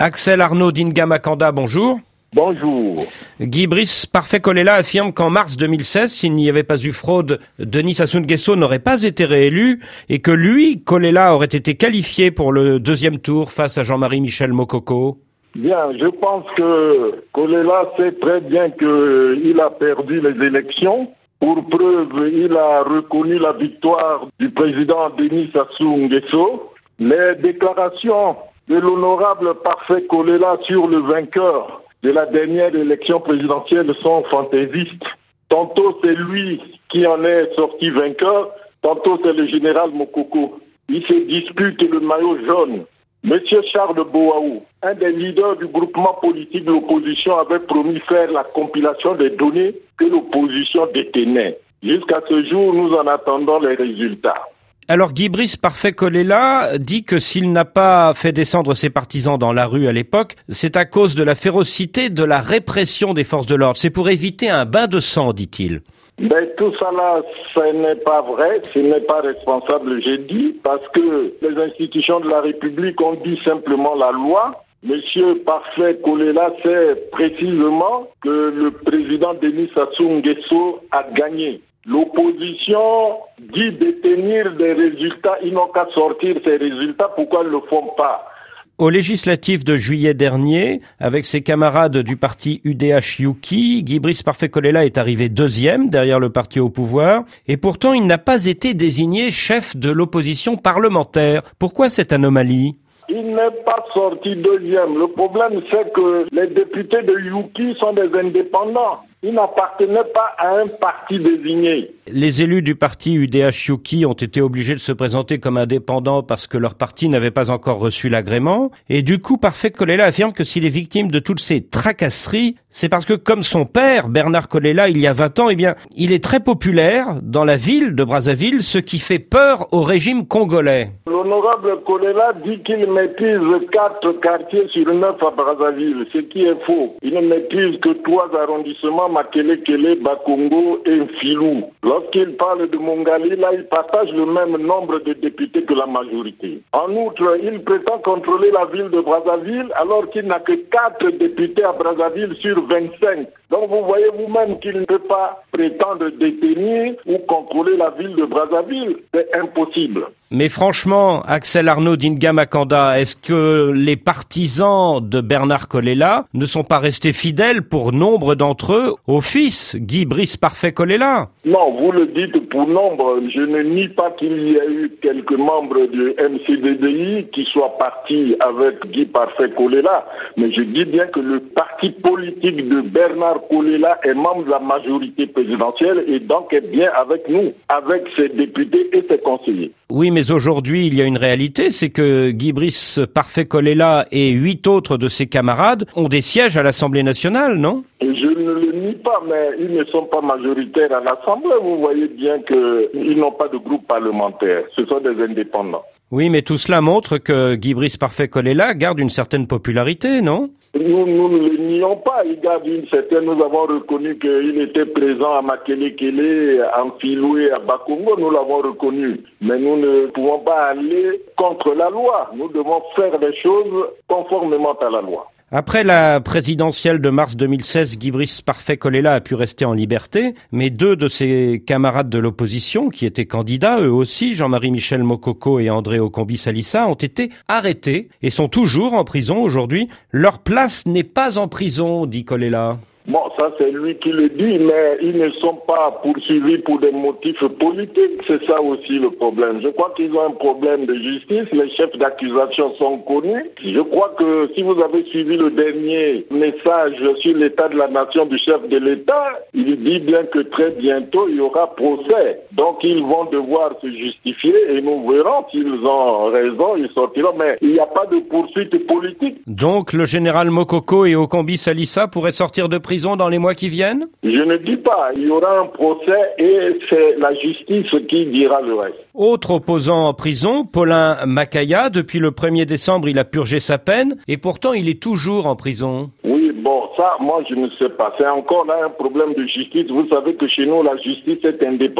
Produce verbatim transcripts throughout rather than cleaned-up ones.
Axel Arnaud d'Ingamakanda, bonjour. Bonjour. Guy Brice Parfait-Kolela affirme qu'en mars deux mille seize, s'il n'y avait pas eu fraude, Denis Sassou Nguesso n'aurait pas été réélu et que lui, Kolela, aurait été qualifié pour le deuxième tour face à Jean-Marie Michel Mokoko. Bien, je pense que Kolela sait très bien qu'il a perdu les élections. Pour preuve, il a reconnu la victoire du président Denis Sassou Nguesso. Les déclarations de l'honorable Parfait-Kolela sur le vainqueur de la dernière élection présidentielle sont fantaisistes. Tantôt c'est lui qui en est sorti vainqueur, tantôt c'est le général Mokoko. Il se dispute le maillot jaune. Monsieur Charles Boaou, un des leaders du groupement politique de l'opposition, avait promis faire la compilation des données que l'opposition détenait. Jusqu'à ce jour, nous en attendons les résultats. Alors Guy Brice Parfait-Kolela dit que s'il n'a pas fait descendre ses partisans dans la rue à l'époque, c'est à cause de la férocité de la répression des forces de l'ordre. C'est pour éviter un bain de sang, dit-il. Mais tout ça là, ce n'est pas vrai, ce n'est pas responsable, j'ai dit, parce que les institutions de la République ont dit simplement la loi. Monsieur Parfait-Kolela sait précisément que le président Denis Sassou Nguesso a gagné. L'opposition dit détenir des résultats, ils n'ont qu'à sortir ces résultats, pourquoi ils ne le font pas? Au législatif de juillet dernier, avec ses camarades du parti U D H U K I, Guy Brice Parfait-Kolela est arrivé deuxième derrière le parti au pouvoir, et pourtant il n'a pas été désigné chef de l'opposition parlementaire. Pourquoi cette anomalie ? Il n'est pas sorti deuxième. Le problème, c'est que les députés de U K I sont des indépendants. Ils n'appartenaient pas à un parti désigné. Les élus du parti U D H U K I ont été obligés de se présenter comme indépendants parce que leur parti n'avait pas encore reçu l'agrément. Et du coup, Parfait-Kolela affirme que s'il est victime de toutes ces tracasseries, c'est parce que comme son père, Bernard Kolela, il y a vingt ans, eh bien, il est très populaire dans la ville de Brazzaville, ce qui fait peur au régime congolais. L'honorable Kolela dit qu'il maîtrise quatre quartiers sur neuf à Brazzaville, ce qui est faux. Il ne maîtrise que trois arrondissements, Makelekele, Bakongo et Mfilou. Lorsqu'il parle de Mongali, là, il partage le même nombre de députés que la majorité. En outre, il prétend contrôler la ville de Brazzaville alors qu'il n'a que quatre députés à Brazzaville sur vingt-cinq. Donc vous voyez vous-même qu'il ne peut pas prétendre détenir ou contrôler la ville de Brazzaville. C'est impossible. Mais franchement, Axel Arnaud d'Ingamakanda, est-ce que les partisans de Bernard Kolela ne sont pas restés fidèles pour nombre d'entre eux au fils Guy Brice Parfait-Kolela? Non, vous le dites pour nombre. Je ne nie pas qu'il y a eu quelques membres du M C D D I qui soient partis avec Guy Parfait-Kolela. Mais je dis bien que le parti politique de Bernard Kolela est membre de la majorité présidentielle et donc est bien avec nous, avec ses députés et ses conseillers. Oui, mais aujourd'hui, il y a une réalité, c'est que Guy Brice Parfait-Kolela et huit autres de ses camarades ont des sièges à l'Assemblée nationale, non? Je ne le nie pas, mais ils ne sont pas majoritaires à l'Assemblée. Vous voyez bien qu'ils n'ont pas de groupe parlementaire. Ce sont des indépendants. Oui, mais tout cela montre que Guy Brice Parfait-Kolela garde une certaine popularité, non? Nous, nous ne le nions pas. Il garde une certaine... Nous avons reconnu qu'il était présent à Makelekele, à Mfilou et à Bakongo. Nous l'avons reconnu. Mais nous ne pouvons pas aller contre la loi. Nous devons faire les choses conformément à la loi. Après la présidentielle de mars deux mille seize, Guy Brice Parfait-Kolela a pu rester en liberté, mais deux de ses camarades de l'opposition, qui étaient candidats eux aussi, Jean-Marie Michel Mokoko et André Okombi-Salissa, ont été arrêtés et sont toujours en prison aujourd'hui. Leur place n'est pas en prison, dit Kolela. Bon, ça c'est lui qui le dit, mais ils ne sont pas poursuivis pour des motifs politiques. C'est ça aussi le problème. Je crois qu'ils ont un problème de justice. Les chefs d'accusation sont connus. Je crois que si vous avez suivi le dernier message sur l'état de la nation du chef de l'État, il dit bien que très bientôt il y aura procès. Donc ils vont devoir se justifier et nous verrons s'ils ont raison, ils sortiront. Mais il n'y a pas de poursuite politique. Donc le général Mokoko et Okombi-Salissa pourraient sortir de prison dans les mois qui viennent? Je ne dis pas. Il y aura un procès et c'est la justice qui dira le reste. Autre opposant en prison, Paulin Makaya. Depuis le premier décembre, il a purgé sa peine et pourtant il est toujours en prison. Oui, bon, ça, moi je ne sais pas. C'est encore là un problème de justice. Vous savez que chez nous, la justice est indépendante.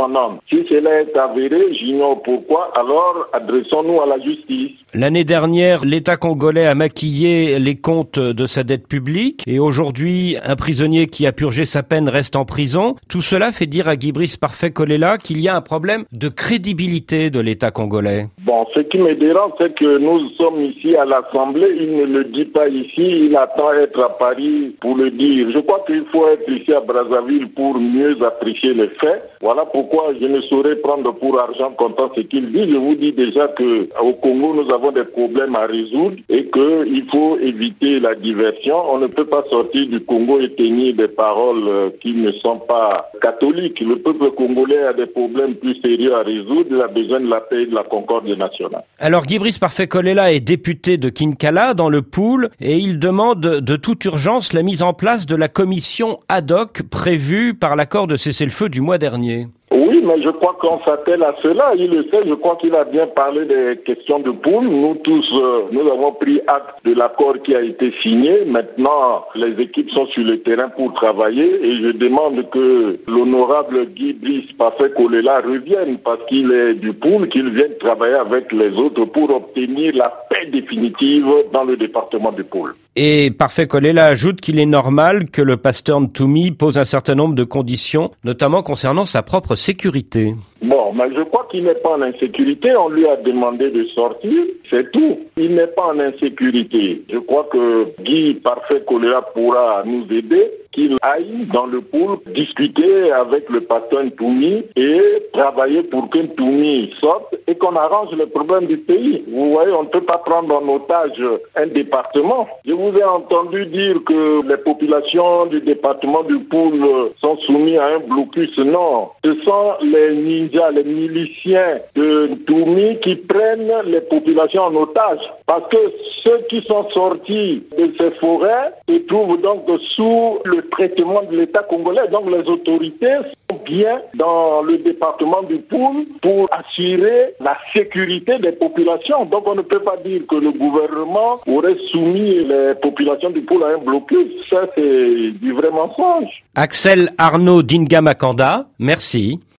Si cela est avéré, j'ignore pourquoi, alors adressons-nous à la justice. L'année dernière, l'État congolais a maquillé les comptes de sa dette publique et aujourd'hui, un prisonnier qui a purgé sa peine reste en prison. Tout cela fait dire à Guy Brice Parfait-Kolela qu'il y a un problème de crédibilité de l'État congolais. Bon, ce qui me dérange, c'est que nous sommes ici à l'Assemblée, il ne le dit pas ici, il attend être à Paris pour le dire. Je crois qu'il faut être ici à Brazzaville pour mieux apprécier les faits. Voilà pourquoi je ne saurais prendre pour argent comptant ce qu'il dit. Je vous dis déjà que au Congo, nous avons des problèmes à résoudre et qu'il faut éviter la diversion. On ne peut pas sortir du Congo et tenir des paroles qui ne sont pas catholiques. Le peuple congolais a des problèmes plus sérieux à résoudre. Il a besoin de la paix et de la concorde nationale. Alors Guy Brice Parfait-Kolela est député de Kinkala dans le Poul et il demande de toute urgence la mise en place de la commission ad hoc prévue par l'accord de cessez-le-feu du mois dernier. Oui, mais je crois qu'on s'attelle à cela. Il le sait, je crois qu'il a bien parlé des questions de poule. Nous tous, euh, nous avons pris acte de l'accord qui a été signé. Maintenant, les équipes sont sur le terrain pour travailler et je demande que l'honorable Guy Brice Parfait-Kolela revienne parce qu'il est du poule, qu'il vienne travailler avec les autres pour obtenir la paix définitive dans le département du Poul. Et Parfait-Kolela ajoute qu'il est normal que le pasteur Ntoumi pose un certain nombre de conditions, notamment concernant sa propre sécurité. Bon, mais je crois qu'il n'est pas en insécurité. On lui a demandé de sortir, c'est tout. Il n'est pas en insécurité. Je crois que Guy Parfait-Kolela pourra nous aider, qu'il aille dans le Poul discuter avec le pasteur Ntoumi et travailler pour que Ntoumi sorte et qu'on arrange les problèmes du pays. Vous voyez, on ne peut pas prendre en otage un département. Je vous ai entendu dire que les populations du département du Poul sont soumises à un blocus. Non, ce sont les ninjas, les miliciens de Ntoumi qui prennent les populations en otage. Parce que ceux qui sont sortis de ces forêts se trouvent donc sous le traitement de l'État congolais. Donc les autorités sont bien dans le département du Poul pour assurer la sécurité des populations. Donc on ne peut pas dire que le gouvernement aurait soumis les populations du Poul à un blocus. Ça, c'est du vrai mensonge. Axel Arnaud Dingamakanda, merci.